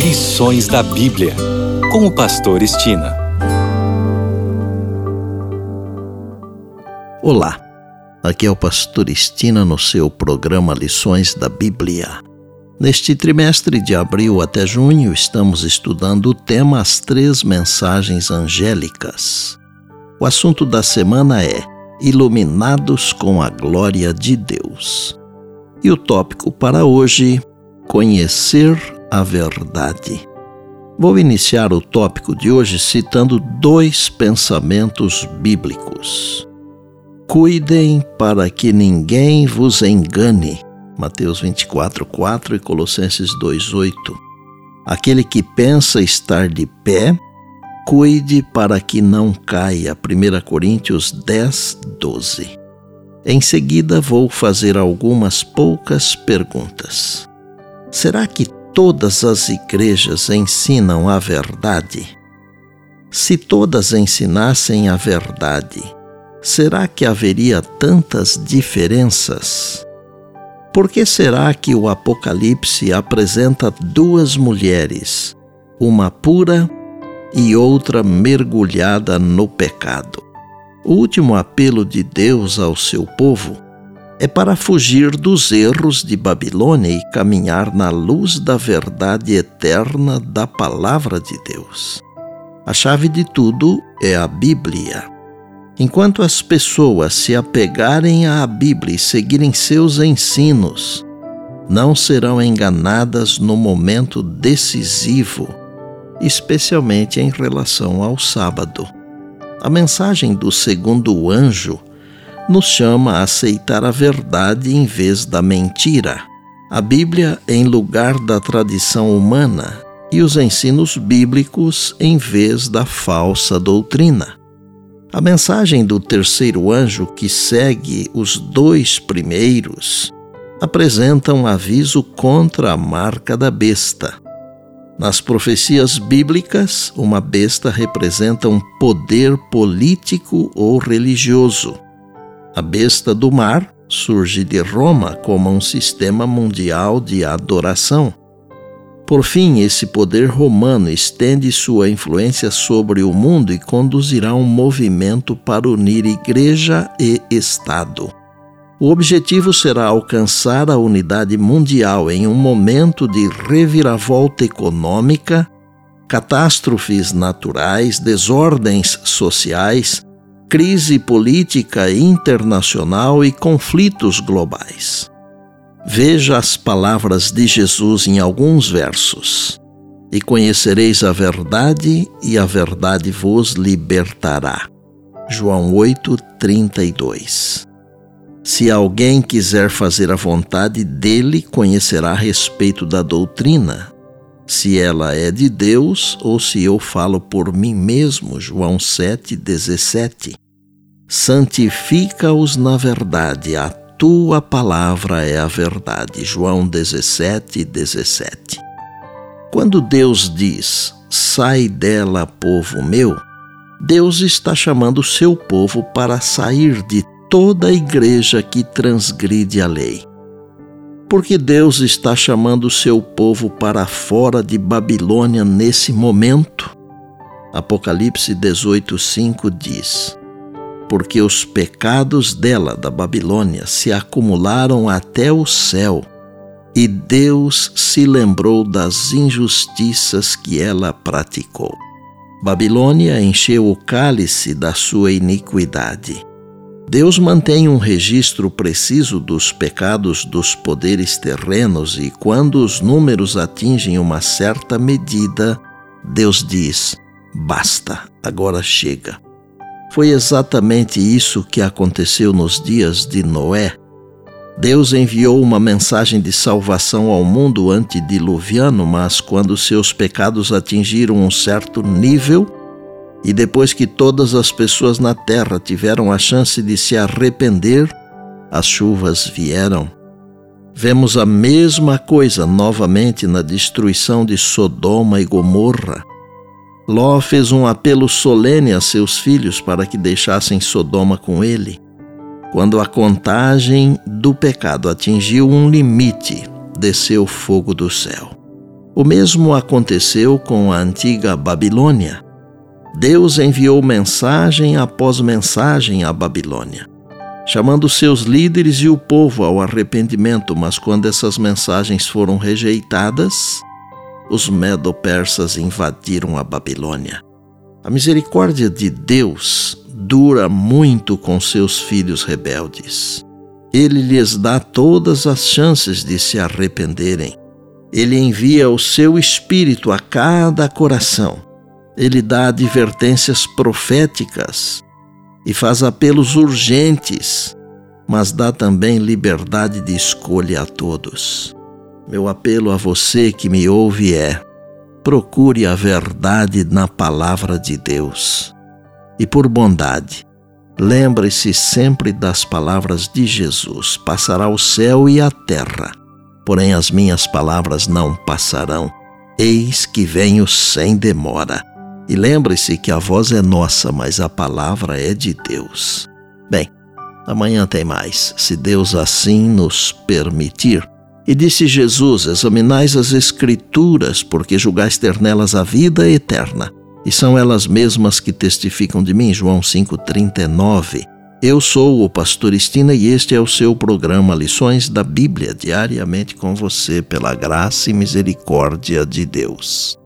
Lições da Bíblia, com o pastor Estina. Olá, aqui é o pastor Estina no seu programa Lições da Bíblia. Neste trimestre de abril até junho, estamos estudando o tema As Três Mensagens Angélicas. O assunto da semana é Iluminados com a Glória de Deus. E o tópico para hoje, Conhecer a Verdade. Vou iniciar o tópico de hoje citando dois pensamentos bíblicos. Cuidem para que ninguém vos engane. Mateus 24:4 e Colossenses 2:8. Aquele que pensa estar de pé, cuide para que não caia. 1 Coríntios 10:12. Em seguida, vou fazer algumas poucas perguntas. Será que todas as igrejas ensinam a verdade? Se todas ensinassem a verdade, será que haveria tantas diferenças? Por que será que o Apocalipse apresenta duas mulheres, uma pura e outra mergulhada no pecado? O último apelo de Deus ao seu povo é para fugir dos erros de Babilônia e caminhar na luz da verdade eterna da palavra de Deus. A chave de tudo é a Bíblia. Enquanto as pessoas se apegarem à Bíblia e seguirem seus ensinos, não serão enganadas no momento decisivo, especialmente em relação ao sábado. A mensagem do segundo anjo nos chama a aceitar a verdade em vez da mentira, a Bíblia em lugar da tradição humana e os ensinos bíblicos em vez da falsa doutrina. A mensagem do terceiro anjo, que segue os dois primeiros, apresenta um aviso contra a marca da besta. Nas profecias bíblicas, uma besta representa um poder político ou religioso. A besta do mar surge de Roma como um sistema mundial de adoração. Por fim, esse poder romano estende sua influência sobre o mundo e conduzirá um movimento para unir igreja e Estado. O objetivo será alcançar a unidade mundial em um momento de reviravolta econômica, catástrofes naturais, desordens sociais, crise política internacional e conflitos globais. Veja as palavras de Jesus em alguns versos. E conhecereis a verdade, e a verdade vos libertará. João 8:32. Se alguém quiser fazer a vontade dele, conhecerá a respeito da doutrina, se ela é de Deus ou se eu falo por mim mesmo. João 7:17. Santifica-os na verdade, a tua palavra é a verdade. João 17:17. Quando Deus diz, sai dela, povo meu, Deus está chamando o seu povo para sair de toda a igreja que transgride a lei. Porque Deus está chamando o seu povo para fora de Babilônia nesse momento? Apocalipse 18:5 diz: porque os pecados dela, da Babilônia, se acumularam até o céu, e Deus se lembrou das injustiças que ela praticou. Babilônia encheu o cálice da sua iniquidade. Deus mantém um registro preciso dos pecados dos poderes terrenos e, quando os números atingem uma certa medida, Deus diz, basta, agora chega. Foi exatamente isso que aconteceu nos dias de Noé. Deus enviou uma mensagem de salvação ao mundo antediluviano, mas quando seus pecados atingiram um certo nível, e depois que todas as pessoas na terra tiveram a chance de se arrepender, as chuvas vieram. Vemos a mesma coisa novamente na destruição de Sodoma e Gomorra. Ló fez um apelo solene a seus filhos para que deixassem Sodoma com ele. Quando a contagem do pecado atingiu um limite, desceu fogo do céu. O mesmo aconteceu com a antiga Babilônia. Deus enviou mensagem após mensagem à Babilônia, chamando seus líderes e o povo ao arrependimento, mas quando essas mensagens foram rejeitadas, os medo-persas invadiram a Babilônia. A misericórdia de Deus dura muito com seus filhos rebeldes. Ele lhes dá todas as chances de se arrependerem. Ele envia o seu Espírito a cada coração. Ele dá advertências proféticas e faz apelos urgentes, mas dá também liberdade de escolha a todos. Meu apelo a você que me ouve é: procure a verdade na palavra de Deus. E por bondade, lembre-se sempre das palavras de Jesus: passará o céu e a terra, porém as minhas palavras não passarão. Eis que venho sem demora. E lembre-se que a voz é nossa, mas a palavra é de Deus. Bem, amanhã tem mais, se Deus assim nos permitir. E disse Jesus: examinais as Escrituras, porque julgais ter nelas a vida eterna, e são elas mesmas que testificam de mim. João 5,39. Eu sou o pastor Estina e este é o seu programa Lições da Bíblia, diariamente com você, pela graça e misericórdia de Deus.